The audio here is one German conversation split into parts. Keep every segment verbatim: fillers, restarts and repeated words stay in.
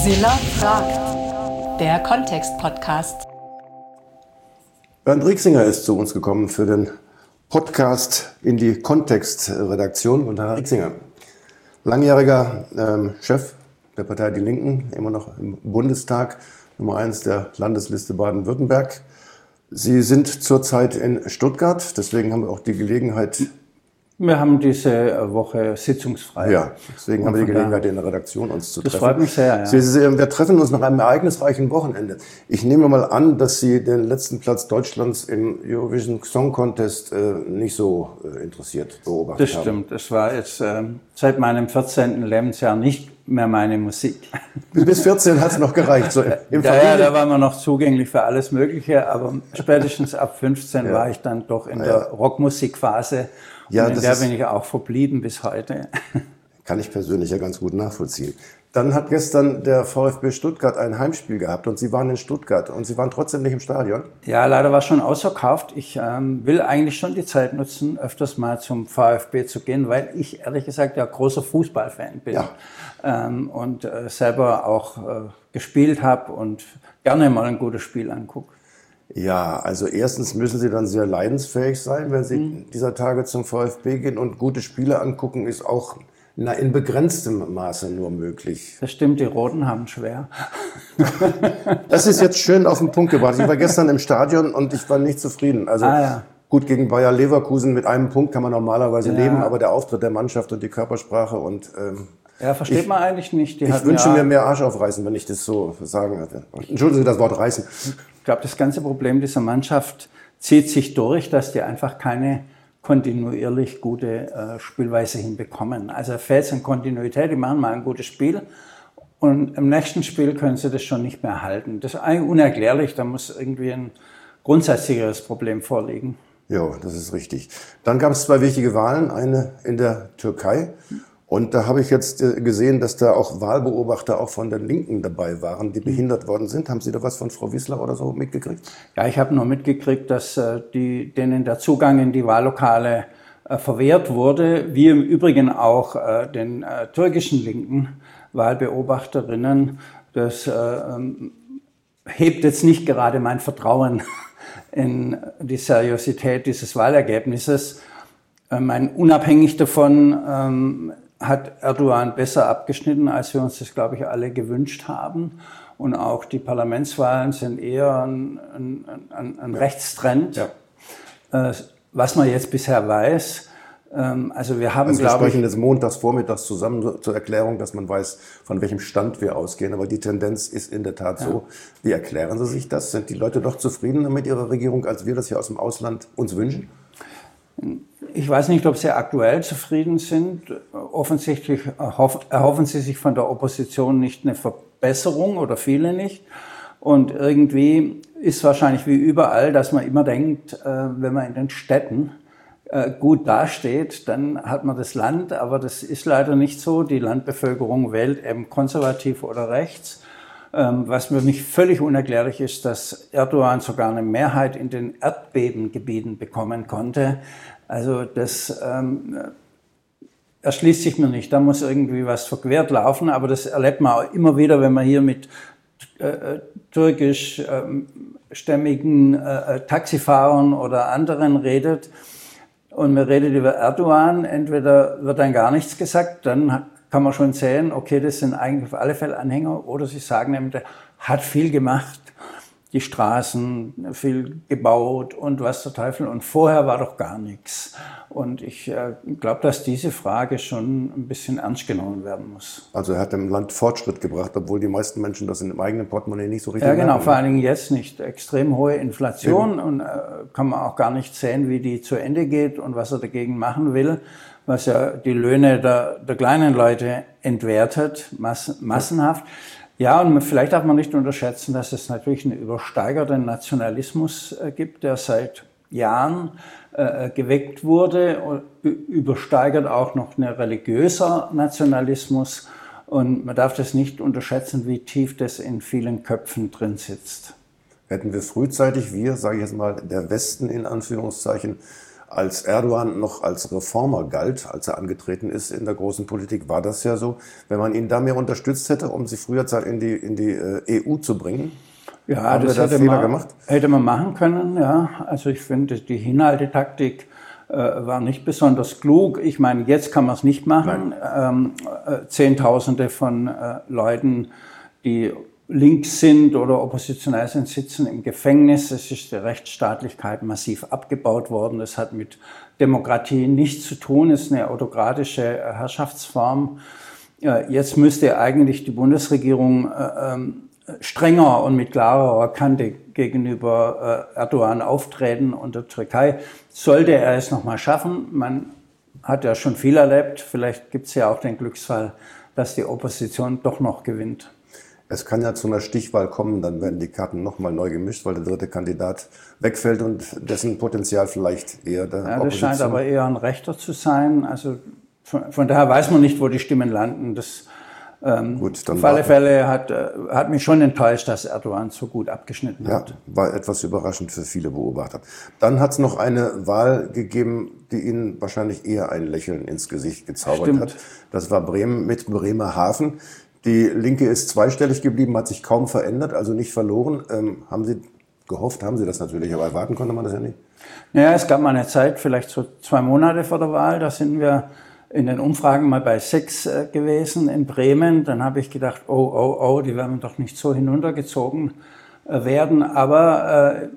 Silla fragt, der Kontext-Podcast. Bernd Rieksinger ist zu uns gekommen für den Podcast in die Kontext-Redaktion. Und Herr Rieksinger, langjähriger ähm, Chef der Partei Die Linken, immer noch im Bundestag, Nummer eins der Landesliste Baden-Württemberg. Sie sind zurzeit in Stuttgart, deswegen haben wir auch die Gelegenheit... Wir haben diese Woche sitzungsfrei. Ja, deswegen haben wir die Gelegenheit, in der Redaktion uns zu treffen. Das freut mich sehr, ja. Sie, Sie, wir treffen uns nach einem ereignisreichen Wochenende. Ich nehme mal an, dass Sie den letzten Platz Deutschlands im Eurovision Song Contest äh, nicht so äh, interessiert beobachtet haben. Das stimmt. Das war jetzt äh, seit meinem vierzehnten Lebensjahr nicht mehr meine Musik. Bis vierzehn hat es noch gereicht. So im ja, ja, da waren wir noch zugänglich für alles Mögliche, aber spätestens ab fünfzehn ja. war ich dann doch in ja. der Rockmusikphase. Ja, und in der bin ich auch verblieben bis heute. Kann ich persönlich ja ganz gut nachvollziehen. Dann hat gestern der VfB Stuttgart ein Heimspiel gehabt und Sie waren in Stuttgart und Sie waren trotzdem nicht im Stadion? Ja, leider war es schon ausverkauft. Ich ähm, will eigentlich schon die Zeit nutzen, öfters mal zum VfB zu gehen, weil ich ehrlich gesagt ja großer Fußballfan bin ja. ähm, und äh, selber auch äh, gespielt habe und gerne mal ein gutes Spiel angucke. Ja, also erstens müssen Sie dann sehr leidensfähig sein, wenn Sie mhm. dieser Tage zum VfB gehen, und gute Spiele angucken ist auch na, in begrenztem Maße nur möglich. Das stimmt, die Roten haben schwer. Das ist jetzt schön auf den Punkt gebracht. Ich war gestern im Stadion und ich war nicht zufrieden. Also ah, ja. gut, gegen Bayer Leverkusen mit einem Punkt kann man normalerweise ja. leben, aber der Auftritt der Mannschaft und die Körpersprache und... Ähm, Ja, versteht ich, man eigentlich nicht. Die ich wünsche ja, mir mehr Arsch aufreißen, wenn ich das so sagen hatte. Entschuldigen Sie das Wort reißen. Ich glaube, das ganze Problem dieser Mannschaft zieht sich durch, dass die einfach keine kontinuierlich gute äh, Spielweise hinbekommen. Also fehlt es an Kontinuität, die machen mal ein gutes Spiel und im nächsten Spiel können sie das schon nicht mehr halten. Das ist eigentlich unerklärlich, da muss irgendwie ein grundsätzlicheres Problem vorliegen. Ja, das ist richtig. Dann gab es zwei wichtige Wahlen, eine in der Türkei. Und da habe ich jetzt gesehen, dass da auch Wahlbeobachter auch von der Linken dabei waren, die behindert worden sind. Haben Sie da was von Frau Wissler oder so mitgekriegt? Ja, ich habe nur mitgekriegt, dass äh, die, denen der Zugang in die Wahllokale äh, verwehrt wurde, wie im Übrigen auch äh, den äh, türkischen linken Wahlbeobachterinnen. Das äh, ähm, hebt jetzt nicht gerade mein Vertrauen in die Seriosität dieses Wahlergebnisses. Äh, mein, unabhängig davon ähm, hat Erdogan besser abgeschnitten, als wir uns das, glaube ich, alle gewünscht haben. Und auch die Parlamentswahlen sind eher ein, ein, ein, ein Rechtstrend, ja. äh, was man jetzt bisher weiß. Ähm, also wir haben, also wir glaube sprechen ich... jetzt montags vormittags zusammen zur Erklärung, dass man weiß, von welchem Stand wir ausgehen. Aber die Tendenz ist in der Tat ja. so. Wie erklären Sie sich das? Sind die Leute doch zufriedener mit ihrer Regierung, als wir das hier aus dem Ausland uns wünschen? Ich weiß nicht, ob Sie aktuell zufrieden sind. Offensichtlich erhoffen Sie sich von der Opposition nicht eine Verbesserung oder viele nicht. Und irgendwie ist wahrscheinlich wie überall, dass man immer denkt, wenn man in den Städten gut dasteht, dann hat man das Land. Aber das ist leider nicht so. Die Landbevölkerung wählt eben konservativ oder rechts. Was für mich völlig unerklärlich ist, dass Erdogan sogar eine Mehrheit in den Erdbebengebieten bekommen konnte. Also das ähm, erschließt sich mir nicht. Da muss irgendwie was verquert laufen. Aber das erlebt man auch immer wieder, wenn man hier mit äh, türkischstämmigen äh, Taxifahrern oder anderen redet. Und man redet über Erdogan. Entweder wird dann gar nichts gesagt, dann kann man schon sehen, okay, das sind eigentlich auf alle Fälle Anhänger. Oder sie sagen nämlich, der hat viel gemacht, die Straßen, viel gebaut und was der Teufel. Und vorher war doch gar nichts. Und ich äh, glaube, dass diese Frage schon ein bisschen ernst genommen werden muss. Also er hat dem Land Fortschritt gebracht, obwohl die meisten Menschen das in dem eigenen Portemonnaie nicht so richtig Ja, genau, merken. vor allen Dingen jetzt nicht. Extrem hohe Inflation. Eben. Und äh, kann man auch gar nicht sehen, wie die zu Ende geht und was er dagegen machen will. Was ja die Löhne der, der kleinen Leute entwertet, mass, massenhaft. Ja, und vielleicht darf man nicht unterschätzen, dass es natürlich einen übersteigerten Nationalismus äh, gibt, der seit Jahren äh, geweckt wurde, übersteigert auch noch ein religiöser Nationalismus. Und man darf das nicht unterschätzen, wie tief das in vielen Köpfen drin sitzt. Hätten wir frühzeitig, wir, sage ich jetzt mal, der Westen in Anführungszeichen, als Erdogan noch als Reformer galt, als er angetreten ist in der großen Politik, war das ja so. Wenn man ihn da mehr unterstützt hätte, um sie früher in die, in die E U zu bringen, ja, haben das wir da hätte Fehler man, gemacht? Hätte man machen können, ja. Also ich finde, die Hinhaltetaktik äh, war nicht besonders klug. Ich meine, jetzt kann man es nicht machen. Ähm, äh, Zehntausende von äh, Leuten, die links sind oder oppositionell sind, sitzen im Gefängnis. Es ist die Rechtsstaatlichkeit massiv abgebaut worden. Das hat mit Demokratie nichts zu tun. Es ist eine autokratische Herrschaftsform. Jetzt müsste eigentlich die Bundesregierung strenger und mit klarer Kante gegenüber Erdogan auftreten und der Türkei. Sollte er es nochmal schaffen, man hat ja schon viel erlebt, vielleicht gibt es ja auch den Glücksfall, dass die Opposition doch noch gewinnt. Es kann ja zu einer Stichwahl kommen, dann werden die Karten nochmal neu gemischt, weil der dritte Kandidat wegfällt und dessen Potenzial vielleicht eher der ja, Opposition. Das scheint aber eher ein Rechter zu sein. Also von, von daher weiß man nicht, wo die Stimmen landen. Das, ähm, gut, dann auf alle Fälle hat, äh, hat mich schon enttäuscht, dass Erdogan so gut abgeschnitten ja, hat. War etwas überraschend für viele Beobachter. Dann hat es noch eine Wahl gegeben, die Ihnen wahrscheinlich eher ein Lächeln ins Gesicht gezaubert Stimmt. hat. Das war Bremen mit Bremerhaven. Die Linke ist zweistellig geblieben, hat sich kaum verändert, also nicht verloren. Ähm, haben Sie gehofft, haben Sie das natürlich, aber erwarten konnte man das ja nicht. Naja, es gab mal eine Zeit, vielleicht so zwei Monate vor der Wahl, da sind wir in den Umfragen mal bei sechs äh, gewesen in Bremen. Dann habe ich gedacht, oh, oh, oh, die werden doch nicht so hinuntergezogen äh, werden. Aber äh,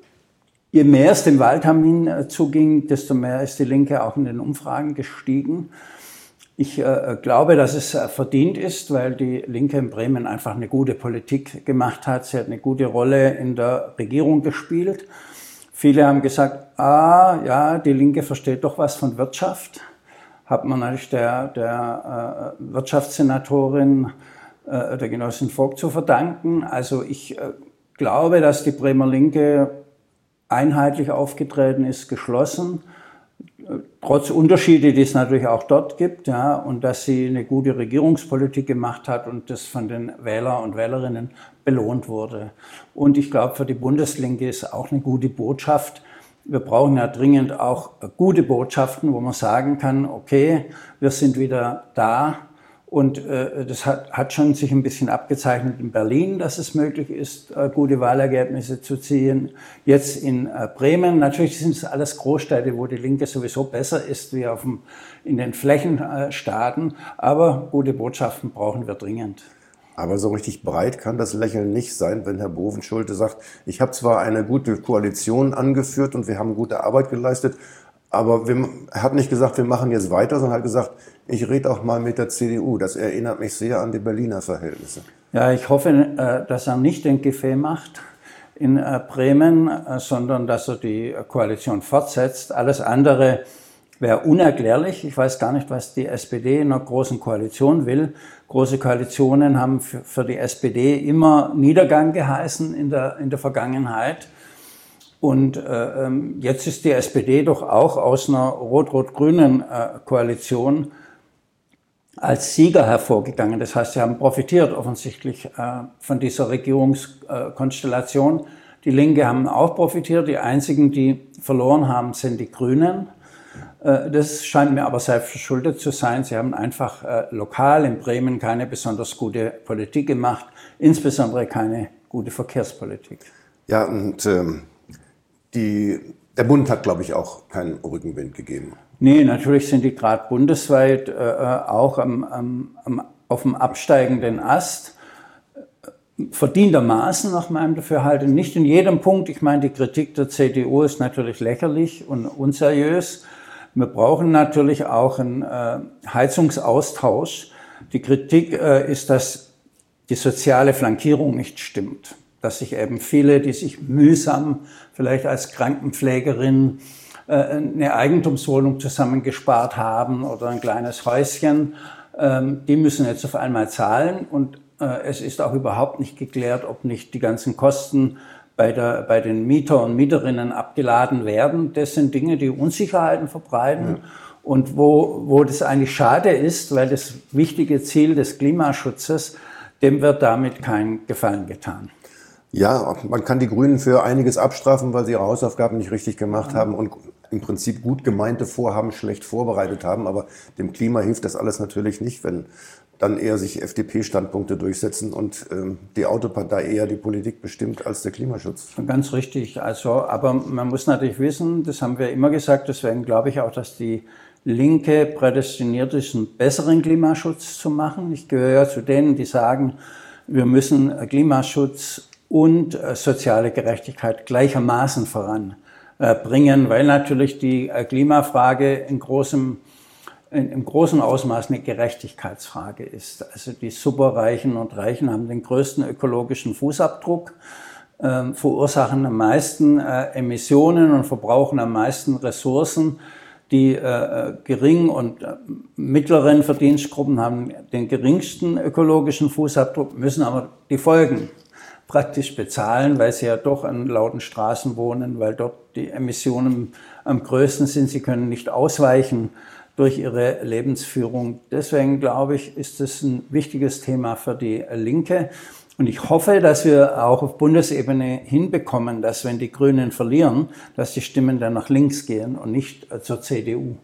je mehr es dem Wahltermin äh, zuging, desto mehr ist die Linke auch in den Umfragen gestiegen. Ich äh, glaube, dass es äh, verdient ist, weil die Linke in Bremen einfach eine gute Politik gemacht hat. Sie hat eine gute Rolle in der Regierung gespielt. Viele haben gesagt, ah, ja, die Linke versteht doch was von Wirtschaft. Hat man natürlich der, der äh, Wirtschaftssenatorin, äh, der Genossin Vogt zu verdanken. Also ich äh, glaube, dass die Bremer Linke einheitlich aufgetreten ist, geschlossen. Trotz Unterschiede, die es natürlich auch dort gibt, ja, und dass sie eine gute Regierungspolitik gemacht hat und das von den Wähler und Wählerinnen belohnt wurde. Und ich glaube, für die Bundeslinke ist auch eine gute Botschaft. Wir brauchen ja dringend auch gute Botschaften, wo man sagen kann, okay, wir sind wieder da. Und äh, das hat, hat schon sich ein bisschen abgezeichnet in Berlin, dass es möglich ist, äh, gute Wahlergebnisse zu ziehen. Jetzt in äh, Bremen, natürlich sind es alles Großstädte, wo die Linke sowieso besser ist wie auf dem, in den Flächenstaaten. Aber gute Botschaften brauchen wir dringend. Aber so richtig breit kann das Lächeln nicht sein, wenn Herr Bovenschulte sagt, ich habe zwar eine gute Koalition angeführt und wir haben gute Arbeit geleistet, aber wir, er hat nicht gesagt, wir machen jetzt weiter, sondern hat gesagt, ich rede auch mal mit der C D U. Das erinnert mich sehr an die Berliner Verhältnisse. Ja, ich hoffe, dass er nicht den Giffey macht in Bremen, sondern dass er die Koalition fortsetzt. Alles andere wäre unerklärlich. Ich weiß gar nicht, was die S P D in einer großen Koalition will. Große Koalitionen haben für die S P D immer Niedergang geheißen in der, in der Vergangenheit. Und äh, jetzt ist die S P D doch auch aus einer rot-rot-grünen äh, Koalition als Sieger hervorgegangen. Das heißt, sie haben profitiert offensichtlich äh, von dieser Regierungskonstellation. Äh, die Linke haben auch profitiert. Die einzigen, die verloren haben, sind die Grünen. Äh, das scheint mir aber selbst verschuldet zu sein. Sie haben einfach äh, lokal in Bremen keine besonders gute Politik gemacht, insbesondere keine gute Verkehrspolitik. Ja, und ähm Die, der Bund hat, glaube ich, auch keinen Rückenwind gegeben. Nee, natürlich sind die gerade bundesweit äh, auch am, am, am, auf dem absteigenden Ast. Verdientermaßen nach meinem Dafürhalten. Nicht in jedem Punkt. Ich meine, die Kritik der C D U ist natürlich lächerlich und unseriös. Wir brauchen natürlich auch einen äh, Heizungsaustausch. Die Kritik äh, ist, dass die soziale Flankierung nicht stimmt. Dass sich eben viele, die sich mühsam vielleicht als Krankenpflegerin äh, eine Eigentumswohnung zusammengespart haben oder ein kleines Häuschen, ähm, die müssen jetzt auf einmal zahlen. Und äh, es ist auch überhaupt nicht geklärt, ob nicht die ganzen Kosten bei, der, bei den Mieter und Mieterinnen abgeladen werden. Das sind Dinge, die Unsicherheiten verbreiten. Ja. Und wo, wo das eigentlich schade ist, weil das wichtige Ziel des Klimaschutzes, dem wird damit kein Gefallen getan. Ja, man kann die Grünen für einiges abstrafen, weil sie ihre Hausaufgaben nicht richtig gemacht haben. Und im Prinzip gut gemeinte Vorhaben schlecht vorbereitet haben. Aber dem Klima hilft das alles natürlich nicht, wenn dann eher sich F D P-Standpunkte durchsetzen und ähm, die Autopartei eher die Politik bestimmt als der Klimaschutz. Ganz richtig. Also, aber man muss natürlich wissen, das haben wir immer gesagt, deswegen glaube ich auch, dass die Linke prädestiniert ist, einen besseren Klimaschutz zu machen. Ich gehöre ja zu denen, die sagen, wir müssen Klimaschutz und soziale Gerechtigkeit gleichermaßen voranbringen, weil natürlich die Klimafrage in großem im großen Ausmaß eine Gerechtigkeitsfrage ist. Also die Superreichen und Reichen haben den größten ökologischen Fußabdruck, äh, verursachen am meisten äh, Emissionen und verbrauchen am meisten Ressourcen. Die äh, geringen und äh, mittleren Verdienstgruppen haben den geringsten ökologischen Fußabdruck, müssen aber die Folgen praktisch bezahlen, weil sie ja doch an lauten Straßen wohnen, weil dort die Emissionen am größten sind. Sie können nicht ausweichen durch ihre Lebensführung. Deswegen glaube ich, ist es ein wichtiges Thema für die Linke. Und ich hoffe, dass wir auch auf Bundesebene hinbekommen, dass wenn die Grünen verlieren, dass die Stimmen dann nach links gehen und nicht zur C D U.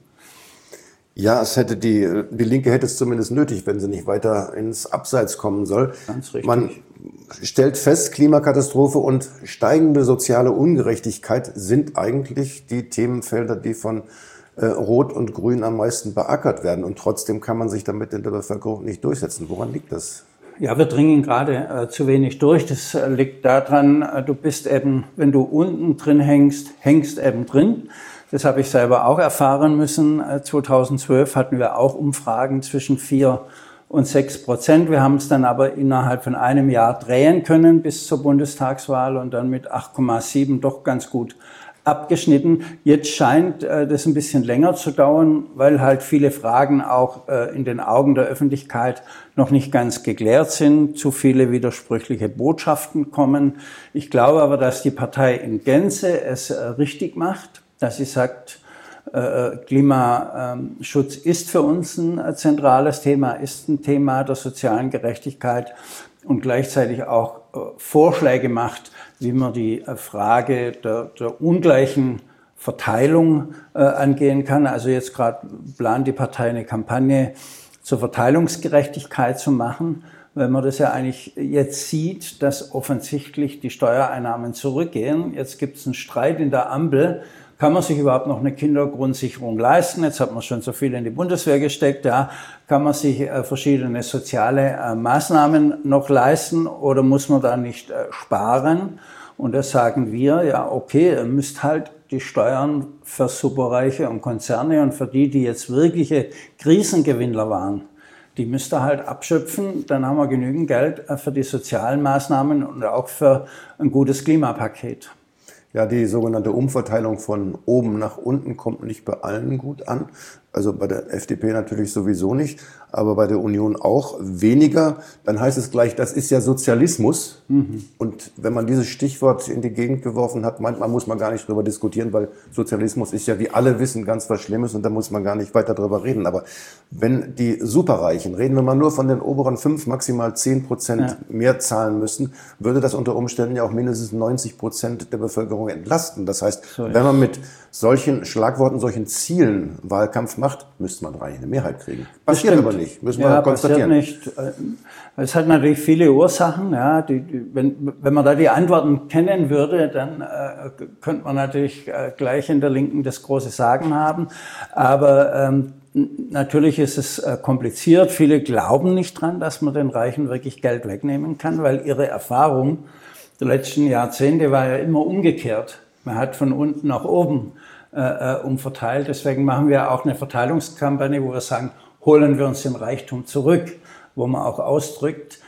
Ja, es hätte die, die Linke hätte es zumindest nötig, wenn sie nicht weiter ins Abseits kommen soll. Ganz richtig. Man stellt fest, Klimakatastrophe und steigende soziale Ungerechtigkeit sind eigentlich die Themenfelder, die von äh, Rot und Grün am meisten beackert werden. Und trotzdem kann man sich damit in der Bevölkerung nicht durchsetzen. Woran liegt das? Ja, wir dringen gerade äh, zu wenig durch. Das äh, liegt daran, äh, du bist eben, wenn du unten drin hängst, hängst eben drin. Das habe ich selber auch erfahren müssen. Äh, zweitausendzwölf hatten wir auch Umfragen zwischen vier und sechs Prozent. Wir haben es dann aber innerhalb von einem Jahr drehen können bis zur Bundestagswahl und dann mit acht Komma sieben doch ganz gut abgeschnitten. Jetzt scheint äh, das ein bisschen länger zu dauern, weil halt viele Fragen auch äh, in den Augen der Öffentlichkeit noch nicht ganz geklärt sind, zu viele widersprüchliche Botschaften kommen. Ich glaube aber, dass die Partei in Gänze es äh, richtig macht, dass sie sagt, äh, Klimaschutz ist für uns ein äh, zentrales Thema, ist ein Thema der sozialen Gerechtigkeit und gleichzeitig auch äh, Vorschläge macht, wie man die Frage der, der ungleichen Verteilung äh, angehen kann. Also jetzt gerade plant die Partei eine Kampagne zur Verteilungsgerechtigkeit zu machen, weil man das ja eigentlich jetzt sieht, dass offensichtlich die Steuereinnahmen zurückgehen. Jetzt gibt es einen Streit in der Ampel. Kann man sich überhaupt noch eine Kindergrundsicherung leisten? Jetzt hat man schon so viel in die Bundeswehr gesteckt. Ja, kann man sich äh, verschiedene soziale äh, Maßnahmen noch leisten oder muss man da nicht äh, sparen? Und das sagen wir, ja okay, ihr müsst halt die Steuern für Superreiche und Konzerne und für die, die jetzt wirkliche Krisengewinnler waren, die müsst ihr halt abschöpfen. Dann haben wir genügend Geld äh, für die sozialen Maßnahmen und auch für ein gutes Klimapaket. Ja, die sogenannte Umverteilung von oben nach unten kommt nicht bei allen gut an. Also bei der F D P natürlich sowieso nicht, aber bei der Union auch weniger. Dann heißt es gleich, das ist ja Sozialismus. Mhm. Und wenn man dieses Stichwort in die Gegend geworfen hat, manchmal muss man gar nicht drüber diskutieren, weil Sozialismus ist ja, wie alle wissen, ganz was Schlimmes und da muss man gar nicht weiter drüber reden. Aber wenn die Superreichen, reden wir mal nur von den oberen fünf, maximal zehn Prozent ja. mehr zahlen müssen, würde das unter Umständen ja auch mindestens neunzig Prozent der Bevölkerung entlasten. Das heißt, so wenn man mit solchen Schlagworten, solchen Zielen Wahlkampf macht, müsste man eigentlich eine Mehrheit kriegen. Passiert aber nicht, müssen wir ja, konstatieren. Passiert nicht. Es hat natürlich viele Ursachen. Ja, die, die, wenn, wenn man da die Antworten kennen würde, dann äh, könnte man natürlich äh, gleich in der Linken das große Sagen haben. Aber ähm, natürlich ist es äh, kompliziert. Viele glauben nicht dran, dass man den Reichen wirklich Geld wegnehmen kann, weil ihre Erfahrung der letzten Jahrzehnte war ja immer umgekehrt. Man hat von unten nach oben äh, umverteilt. Deswegen machen wir auch eine Verteilungskampagne, wo wir sagen, holen wir uns den Reichtum zurück, wo man auch ausdrückt,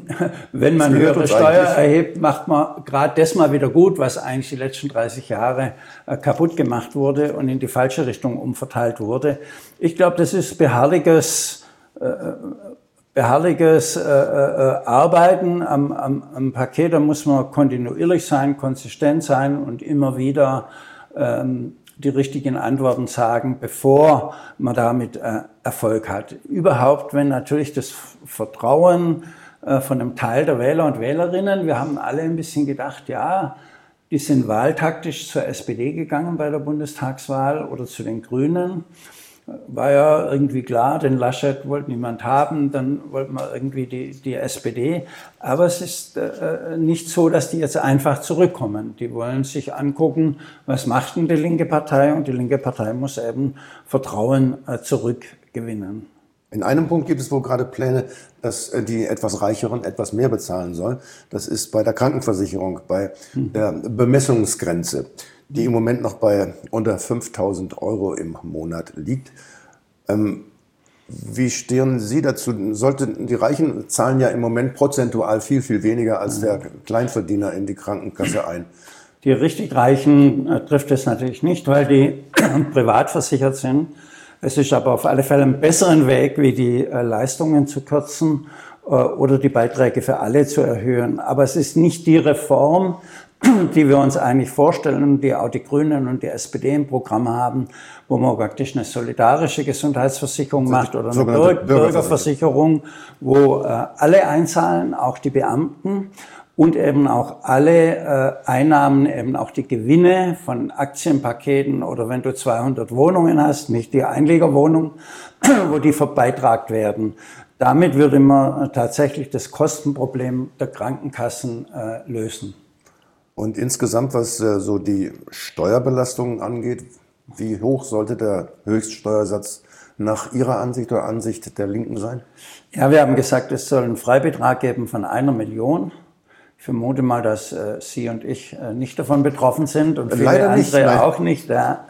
wenn man höhere Steuer erhebt, macht man gerade das mal wieder gut, was eigentlich die letzten dreißig Jahre äh, kaputt gemacht wurde und in die falsche Richtung umverteilt wurde. Ich glaube, das ist beharrliches, äh, beharrliches äh, äh, Arbeiten am, am, am Paket. Da muss man kontinuierlich sein, konsistent sein und immer wieder ähm, die richtigen Antworten sagen, bevor man damit äh, Erfolg hat. Überhaupt, wenn natürlich das Vertrauen äh, von einem Teil der Wähler und Wählerinnen, wir haben alle ein bisschen gedacht, ja, die sind wahltaktisch zur S P D gegangen bei der Bundestagswahl oder zu den Grünen. War ja irgendwie klar, den Laschet wollte niemand haben, dann wollten wir irgendwie die, die S P D. Aber es ist äh, nicht so, dass die jetzt einfach zurückkommen. Die wollen sich angucken, was macht denn die linke Partei? Und die linke Partei muss eben Vertrauen äh, zurückgewinnen. In einem Punkt gibt es wohl gerade Pläne, dass die etwas Reicheren etwas mehr bezahlen sollen. Das ist bei der Krankenversicherung, bei der Bemessungsgrenze, die im Moment noch bei unter fünftausend Euro im Monat liegt. Ähm, wie stehen Sie dazu? Sollte, die Reichen zahlen ja im Moment prozentual viel, viel weniger als der Kleinverdiener in die Krankenkasse ein. Die richtig Reichen äh, trifft es natürlich nicht, weil die privat versichert sind. Es ist aber auf alle Fälle ein besseren Weg, wie die äh, Leistungen zu kürzen äh, oder die Beiträge für alle zu erhöhen. Aber es ist nicht die Reform, die wir uns eigentlich vorstellen, die auch die Grünen und die S P D im Programm haben, wo man praktisch eine solidarische Gesundheitsversicherung macht oder eine Bürger Bürgerversicherung, wo äh, alle einzahlen, auch die Beamten. Und eben auch alle äh, Einnahmen, eben auch die Gewinne von Aktienpaketen oder wenn du zweihundert Wohnungen hast, nicht die Einlegerwohnung, wo die verbeitragt werden. Damit würde man tatsächlich das Kostenproblem der Krankenkassen äh, lösen. Und insgesamt, was äh, so die Steuerbelastung angeht, wie hoch sollte der Höchststeuersatz nach Ihrer Ansicht oder Ansicht der Linken sein? Ja, wir haben gesagt, es soll einen Freibetrag geben von einer Million. Ich vermute mal, dass äh, Sie und ich äh, nicht davon betroffen sind und viele Leider nicht, andere nein. auch nicht. Ja.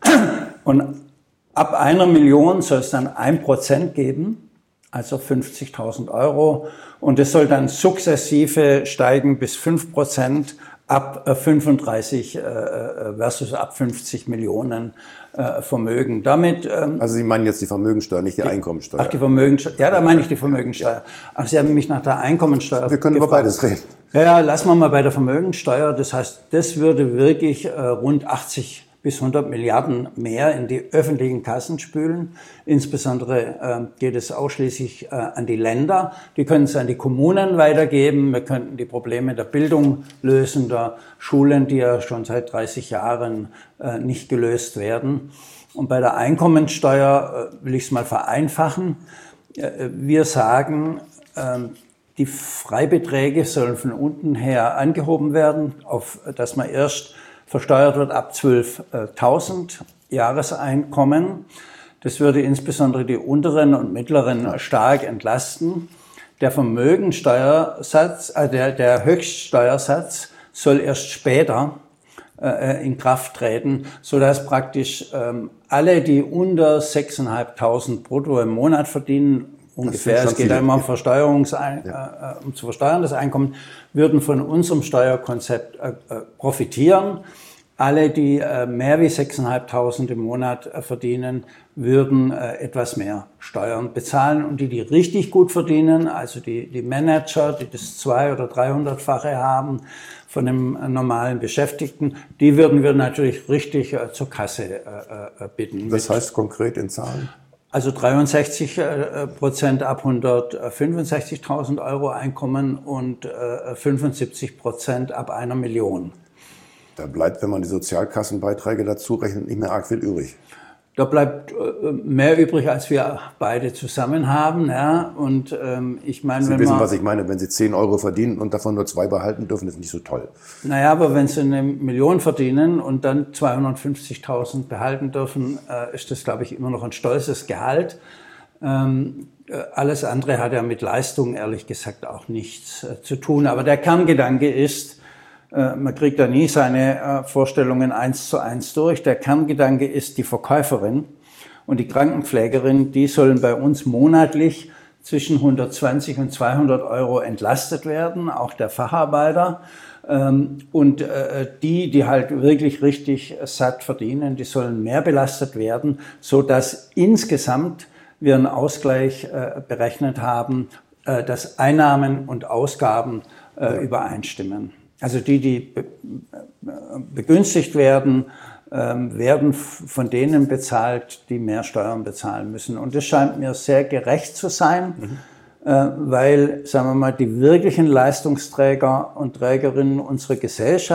Und ab einer Million soll es dann ein Prozent geben, also fünfzigtausend Euro. Und es soll dann sukzessive steigen bis fünf Prozent ab äh, fünfunddreißig äh, versus ab fünfzig Millionen äh, Vermögen. Damit, ähm, also Sie meinen jetzt die Vermögensteuer, nicht die, die Einkommensteuer? Ach, die Vermögensteuer. Ja, da meine ich die Vermögensteuer. Ach, Sie haben mich nach der Einkommensteuer Wir können über beides reden. Ja, lassen wir mal bei der Vermögensteuer. Das heißt, das würde wirklich äh, rund achtzig bis hundert Milliarden mehr in die öffentlichen Kassen spülen. Insbesondere äh, geht es ausschließlich äh, an die Länder. Die können es an die Kommunen weitergeben. Wir könnten die Probleme der Bildung lösen, der Schulen, die ja schon seit dreißig Jahren äh, nicht gelöst werden. Und bei der Einkommensteuer äh, will ich es mal vereinfachen. Äh, wir sagen, äh, die Freibeträge sollen von unten her angehoben werden, auf dass man erst versteuert wird ab zwölftausend Jahreseinkommen. Das würde insbesondere die unteren und mittleren stark entlasten. Der Vermögensteuersatz, äh, der, der Höchststeuersatz soll erst später äh, in Kraft treten, sodass praktisch ähm, alle, die unter sechstausendfünfhundert brutto im Monat verdienen, ungefähr, es geht ja immer um Versteuerungsein, ja. äh, um zu versteuerndes Einkommen, würden von unserem Steuerkonzept äh, profitieren. Alle, die äh, mehr wie sechstausendfünfhundert im Monat äh, verdienen, würden äh, etwas mehr Steuern bezahlen. Und die, die richtig gut verdienen, also die, die Manager, die das zwei- oder dreihundertfache haben von einem äh, normalen Beschäftigten, die würden wir natürlich richtig äh, zur Kasse äh, äh, bitten. Das heißt konkret in Zahlen? Also dreiundsechzig Prozent ab hundertfünfundsechzigtausend Euro Einkommen und fünfundsiebzig Prozent ab einer Million. Da bleibt, wenn man die Sozialkassenbeiträge dazu rechnet, nicht mehr arg viel übrig. Da bleibt mehr übrig, als wir beide zusammen haben. Ja. Und ähm, ich meine, Sie wenn wissen, man, was ich meine. Wenn Sie zehn Euro verdienen und davon nur zwei behalten dürfen, ist nicht so toll. Naja, aber wenn Sie eine Million verdienen und dann zweihundertfünfzigtausend behalten dürfen, äh, ist das, glaube ich, immer noch ein stolzes Gehalt. Ähm, alles andere hat ja mit Leistung, ehrlich gesagt, auch nichts äh, zu tun. Aber der Kerngedanke ist, man kriegt da nie seine Vorstellungen eins zu eins durch. Der Kerngedanke ist, die Verkäuferin und die Krankenpflegerin, die sollen bei uns monatlich zwischen hundertzwanzig und zweihundert Euro entlastet werden, auch der Facharbeiter. Und die, die halt wirklich richtig satt verdienen, die sollen mehr belastet werden, so dass insgesamt wir einen Ausgleich berechnet haben, dass Einnahmen und Ausgaben übereinstimmen. Also die, die begünstigt werden, werden von denen bezahlt, die mehr Steuern bezahlen müssen. Und das scheint mir sehr gerecht zu sein, mhm. weil, sagen wir mal, die wirklichen Leistungsträger und Trägerinnen unserer Gesellschaft,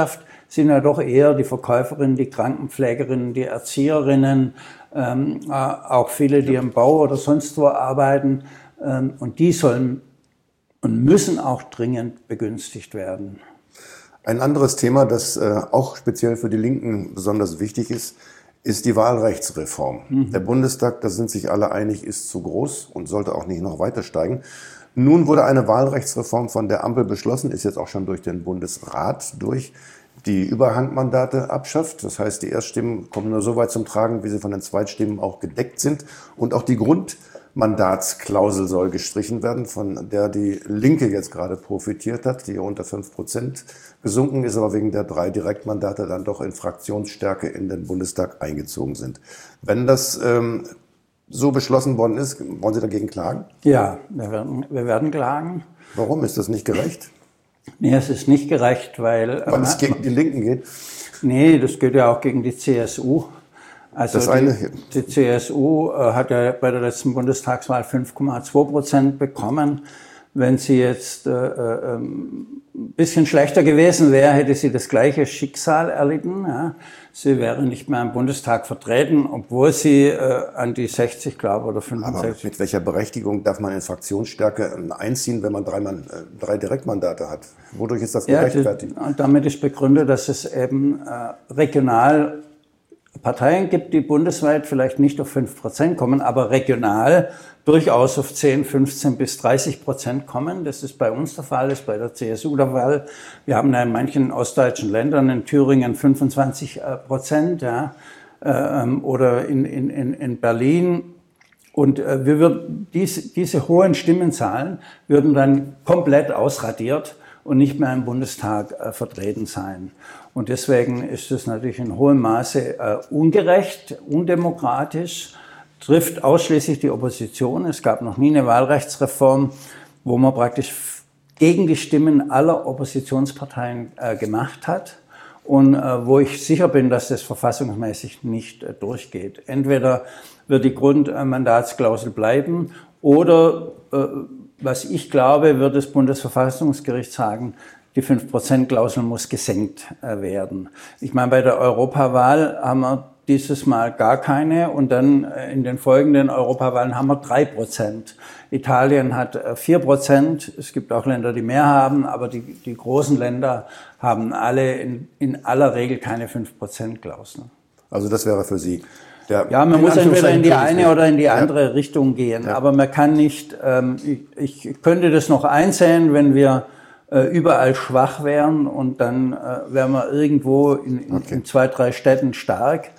sind ja doch eher die Verkäuferinnen, die Krankenpflegerinnen, die Erzieherinnen, ähm, auch viele, die im Bau oder sonst wo arbeiten. Ähm, und die sollen und müssen auch dringend begünstigt werden. Ein anderes Thema, das äh, auch speziell für die Linken besonders wichtig ist, ist die Wahlrechtsreform. Mhm. Der Bundestag, da sind sich alle einig, ist zu groß und sollte auch nicht noch weiter steigen. Nun wurde eine Wahlrechtsreform von der Ampel beschlossen, ist jetzt auch schon durch den Bundesrat durch, die Überhangmandate abschafft. Das heißt, die Erststimmen kommen nur so weit zum Tragen, wie sie von den Zweitstimmen auch gedeckt sind. Und auch die Grundmandatsklausel soll gestrichen werden, von der die Linke jetzt gerade profitiert hat, die unter fünf Prozent gesunken ist, aber wegen der drei Direktmandate dann doch in Fraktionsstärke in den Bundestag eingezogen sind. Wenn das ähm, so beschlossen worden ist, wollen Sie dagegen klagen? Ja, wir werden, wir werden klagen. Warum ist das nicht gerecht? Nee, es ist nicht gerecht, weil... Weil es gegen die Linken geht? Nee, das geht ja auch gegen die C S U. Also das eine, die, die C S U äh, hat ja bei der letzten Bundestagswahl fünf Komma zwei Prozent bekommen. Wenn sie jetzt äh, äh, ein bisschen schlechter gewesen wäre, hätte sie das gleiche Schicksal erlitten. Ja. Sie wäre nicht mehr im Bundestag vertreten, obwohl sie äh, an die sechzig, glaube ich, oder fünfundsechzig. Aber mit welcher Berechtigung darf man in Fraktionsstärke einziehen, wenn man drei, Mann, äh, drei Direktmandate hat? Wodurch ist das gerechtfertigt? Ja, und damit ist begründet, dass es eben äh, regional Parteien gibt, die bundesweit vielleicht nicht auf fünf Prozent kommen, aber regional durchaus auf zehn, fünfzehn bis dreißig Prozent kommen. Das ist bei uns der Fall, das ist bei der C S U der Fall. Wir haben in manchen ostdeutschen Ländern, in Thüringen fünfundzwanzig Prozent, ja, ähm, oder in, in, in Berlin. Und äh, wir würden diese, diese hohen Stimmenzahlen würden dann komplett ausradiert und nicht mehr im Bundestag äh, vertreten sein. Und deswegen ist es natürlich in hohem Maße äh, ungerecht, undemokratisch, trifft ausschließlich die Opposition. Es gab noch nie eine Wahlrechtsreform, wo man praktisch gegen die Stimmen aller Oppositionsparteien äh, gemacht hat und äh, wo ich sicher bin, dass das verfassungsmäßig nicht äh, durchgeht. Entweder wird die Grundmandatsklausel bleiben oder, äh, was ich glaube, wird das Bundesverfassungsgericht sagen, die fünf Prozent Klausel muss gesenkt äh, werden. Ich meine, bei der Europawahl haben wir dieses Mal gar keine und dann äh, in den folgenden Europawahlen haben wir drei Prozent. Italien hat äh, vier Prozent. Es gibt auch Länder, die mehr haben, aber die, die großen Länder haben alle in, in aller Regel keine fünf Prozent Klausel. Also das wäre für Sie der... Ja, man muss entweder in die eine oder in die andere ja. Richtung gehen. Ja. Aber man kann nicht, ähm, ich, ich könnte das noch einsehen, wenn wir überall schwach wären und dann äh, wären wir irgendwo in, in, okay. in zwei, drei Städten stark.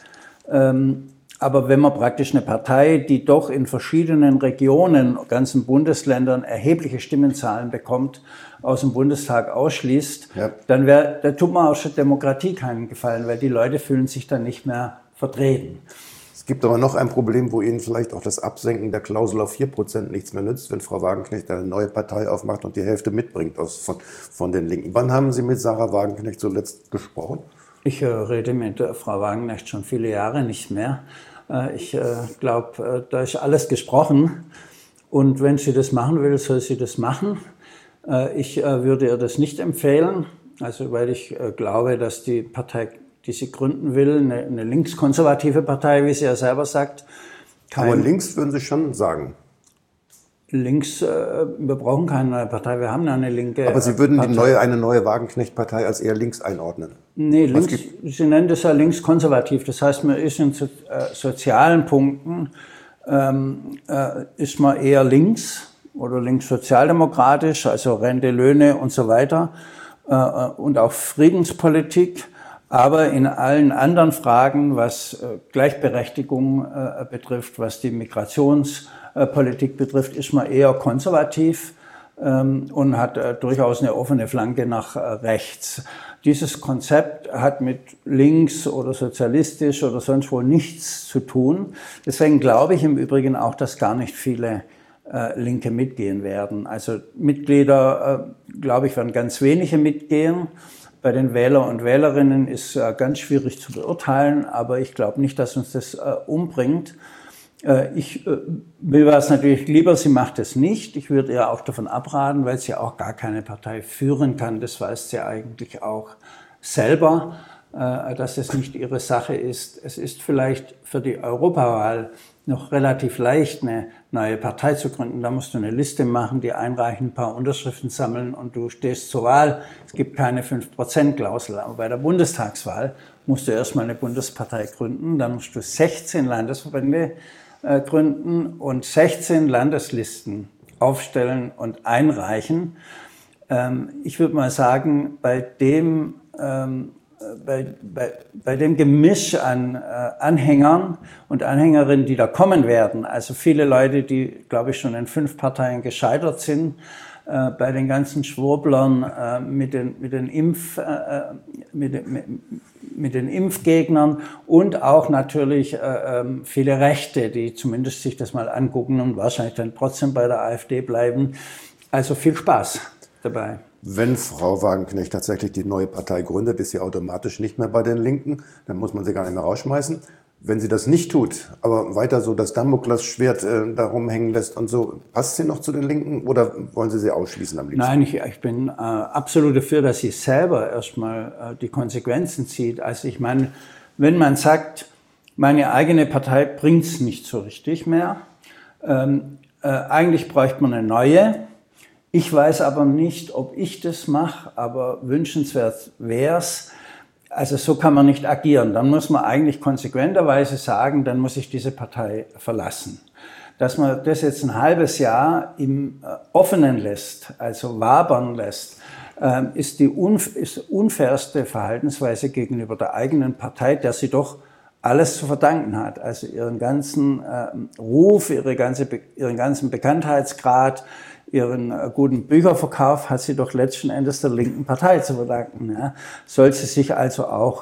Ähm, aber wenn man praktisch eine Partei, die doch in verschiedenen Regionen, ganzen Bundesländern erhebliche Stimmenzahlen bekommt, aus dem Bundestag ausschließt, ja. dann wär, da tut man auch schon Demokratie keinen Gefallen, weil die Leute fühlen sich dann nicht mehr vertreten. Es gibt aber noch ein Problem, wo Ihnen vielleicht auch das Absenken der Klausel auf vier Prozent nichts mehr nützt, wenn Frau Wagenknecht eine neue Partei aufmacht und die Hälfte mitbringt aus, von, von den Linken. Wann haben Sie mit Sarah Wagenknecht zuletzt gesprochen? Ich äh, rede mit äh, Frau Wagenknecht schon viele Jahre nicht mehr. Äh, ich äh, glaube, äh, da ist alles gesprochen. Und wenn sie das machen will, soll sie das machen. Äh, ich äh, würde ihr das nicht empfehlen, also weil ich äh, glaube, dass die Partei, die sie gründen will, eine, eine linkskonservative Partei, wie sie ja selber sagt. Aber links würden Sie schon sagen? Links, äh, wir brauchen keine neue Partei, wir haben eine linke Aber Sie würden Partei. die neue, eine neue Wagenknecht-Partei als eher links einordnen? Nee, links, Sie nennen das ja linkskonservativ. Das heißt, man ist in so, äh, sozialen Punkten, ähm, äh, ist man eher links oder linkssozialdemokratisch, also Rente, Löhne und so weiter äh, und auch Friedenspolitik. Aber in allen anderen Fragen, was äh, Gleichberechtigung äh, betrifft, was die Migrationspolitik betrifft, ist man eher konservativ ähm, und hat äh, durchaus eine offene Flanke nach äh, rechts. Dieses Konzept hat mit links oder sozialistisch oder sonst wo nichts zu tun. Deswegen glaube ich im Übrigen auch, dass gar nicht viele äh, Linke mitgehen werden. Also Mitglieder, äh, glaube ich, werden ganz wenige mitgehen. Bei den Wähler und Wählerinnen ist äh, ganz schwierig zu beurteilen, aber ich glaube nicht, dass uns das äh, umbringt. Äh, ich äh, will was natürlich lieber, sie macht es nicht. Ich würde ihr auch davon abraten, weil sie auch gar keine Partei führen kann. Das weiß sie eigentlich auch selber, äh, dass es nicht ihre Sache ist. Es ist vielleicht für die Europawahl noch relativ leicht, eine neue Partei zu gründen. Da musst du eine Liste machen, die einreichen, ein paar Unterschriften sammeln und du stehst zur Wahl. Es gibt keine fünf Prozent Klausel. Aber bei der Bundestagswahl musst du erstmal eine Bundespartei gründen. Dann musst du sechzehn Landesverbände äh, gründen und sechzehn Landeslisten aufstellen und einreichen. Ähm, ich würde mal sagen, bei dem ähm, Bei, bei, bei dem Gemisch an äh, Anhängern und Anhängerinnen, die da kommen werden, also viele Leute, die, glaube ich, schon in fünf Parteien gescheitert sind, äh, bei den ganzen Schwurblern äh, mit den, mit den Impf, äh, mit, mit, mit den Impfgegnern und auch natürlich äh, viele Rechte, die zumindest sich das mal angucken und wahrscheinlich dann trotzdem bei der AfD bleiben. Also viel Spaß dabei. Wenn Frau Wagenknecht tatsächlich die neue Partei gründet, ist sie automatisch nicht mehr bei den Linken. Dann muss man sie gar nicht mehr rausschmeißen. Wenn sie das nicht tut, aber weiter so das Damoklesschwert äh, da rumhängen lässt und so, passt sie noch zu den Linken oder wollen Sie sie ausschließen am liebsten? Nein, ich, ich bin äh, absolut dafür, dass sie selber erstmal äh, die Konsequenzen zieht. Also ich meine, wenn man sagt, meine eigene Partei bringt's nicht so richtig mehr, ähm, äh, eigentlich bräuchte man eine neue. Ich weiß aber nicht, ob ich das mache, aber wünschenswert wär's. Also so kann man nicht agieren. Dann muss man eigentlich konsequenterweise sagen, dann muss ich diese Partei verlassen. Dass man das jetzt ein halbes Jahr im Offenen lässt, also wabern lässt, ist die unfairste Verhaltensweise gegenüber der eigenen Partei, der sie doch alles zu verdanken hat. Also ihren ganzen Ruf, ihre ganze, ihren ganzen Bekanntheitsgrad, ihren äh, guten Bücherverkauf hat sie doch letzten Endes der linken Partei zu verdanken. Ja. Soll sie sich also auch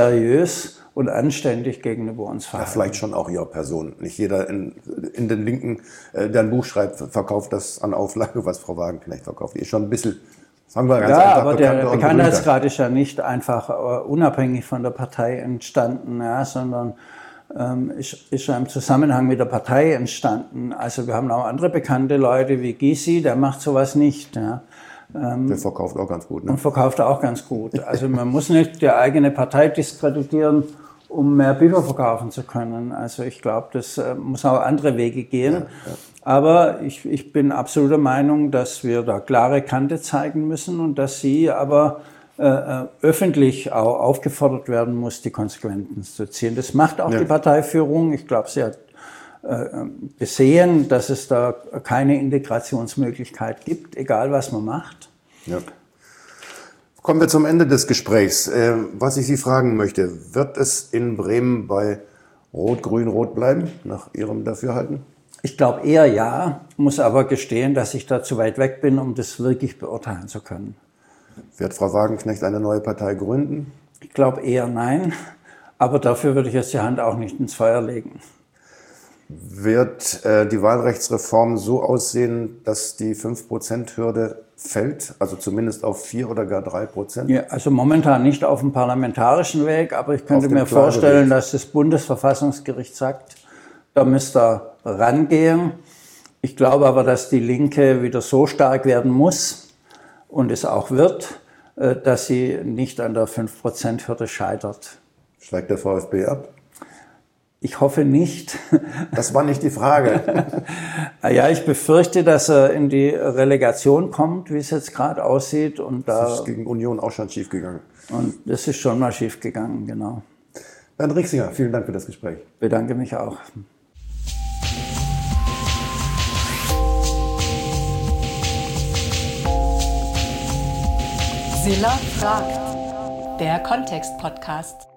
seriös und anständig gegenüber uns verhalten. Ja, vielleicht schon auch ihre Person. Nicht jeder in, in den Linken, äh, der ein Buch schreibt, verkauft das an Auflage, was Frau Wagenknecht verkauft. Die ist schon ein bisschen, sagen wir ganz ja, einfach, aber der Bekanntheitsgrad berühmter. ist ja nicht einfach uh, unabhängig von der Partei entstanden, ja, sondern ähm, ist, ist ja im Zusammenhang mit der Partei entstanden. Also wir haben auch andere bekannte Leute wie Gysi, der macht sowas nicht. Ja. Ähm, der verkauft auch ganz gut. Ne? Und verkauft auch ganz gut. Also man muss nicht die eigene Partei diskreditieren, um mehr Bücher verkaufen zu können. Also ich glaube, das äh, muss auch andere Wege gehen. Ja, ja. Aber ich, ich bin absoluter Meinung, dass wir da klare Kante zeigen müssen und dass sie aber äh, öffentlich auch aufgefordert werden muss, die Konsequenzen zu ziehen. Das macht auch ja. die Parteiführung. Ich glaube, sie hat äh, gesehen, dass es da keine Integrationsmöglichkeit gibt, egal was man macht. Ja. Kommen wir zum Ende des Gesprächs. Äh, was ich Sie fragen möchte, wird es in Bremen bei Rot-Grün-Rot bleiben, nach Ihrem Dafürhalten? Ich glaube eher ja, muss aber gestehen, dass ich da zu weit weg bin, um das wirklich beurteilen zu können. Wird Frau Wagenknecht eine neue Partei gründen? Ich glaube eher nein, aber dafür würde ich jetzt die Hand auch nicht ins Feuer legen. Wird äh, die Wahlrechtsreform so aussehen, dass die fünf Prozent Hürde fällt, also zumindest auf vier oder gar drei Prozent? Ja, also momentan nicht auf dem parlamentarischen Weg, aber ich könnte mir vorstellen, dass das Bundesverfassungsgericht sagt, da müsst ihr rangehen. Ich glaube aber, dass die Linke wieder so stark werden muss und es auch wird, dass sie nicht an der fünf Prozent Hürde scheitert. Steigt der VfB ab? Ich hoffe nicht. Das war nicht die Frage. Ja, ich befürchte, dass er in die Relegation kommt, wie es jetzt gerade aussieht. Und da das ist gegen Union auch schon schief gegangen. Und das ist schon mal schief gegangen, genau. Bernd Rixinger, vielen Dank für das Gespräch. Bedanke mich auch. Silla fragt, der Kontext-Podcast.